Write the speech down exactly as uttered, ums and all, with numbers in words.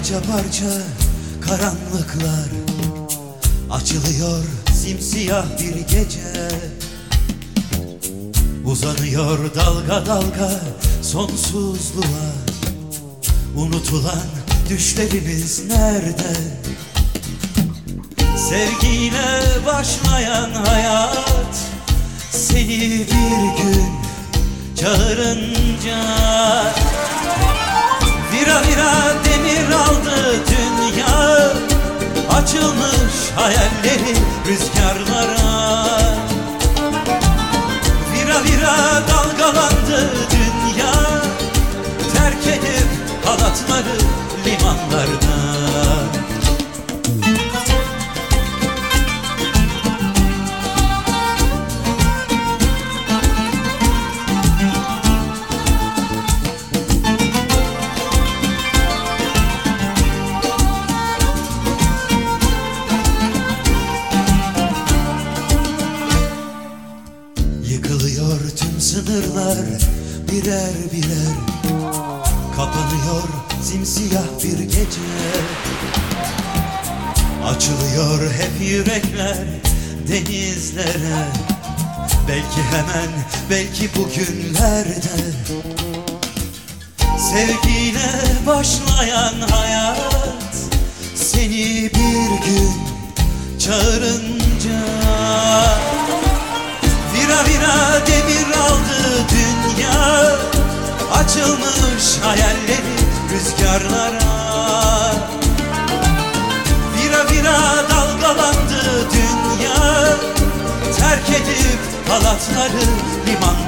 Parça parça karanlıklar açılıyor, simsiyah bir gece. Uzanıyor dalga dalga sonsuzluğa. Unutulan düşlerimiz nerede? Sevgiyle başlayan hayat seni bir gün çağırınca vira vira demir aldı dünya. Açılmış hayalleri rüzgarlara. Vira vira dalgalandı dünya. Terk edip halatları limanlarda. Yıkılıyor tüm sınırlar birer birer. Kapanıyor simsiyah bir gece. Açılıyor hep yürekler denizlere. Belki hemen, belki bugünlerde. Sevgiyle başlayan hayat seni bir gün çağırınca vira vira demir aldı dünya. Açılmış hayalleri rüzgarlara. Vira vira dalgalandı dünya. Terk edip halatları liman.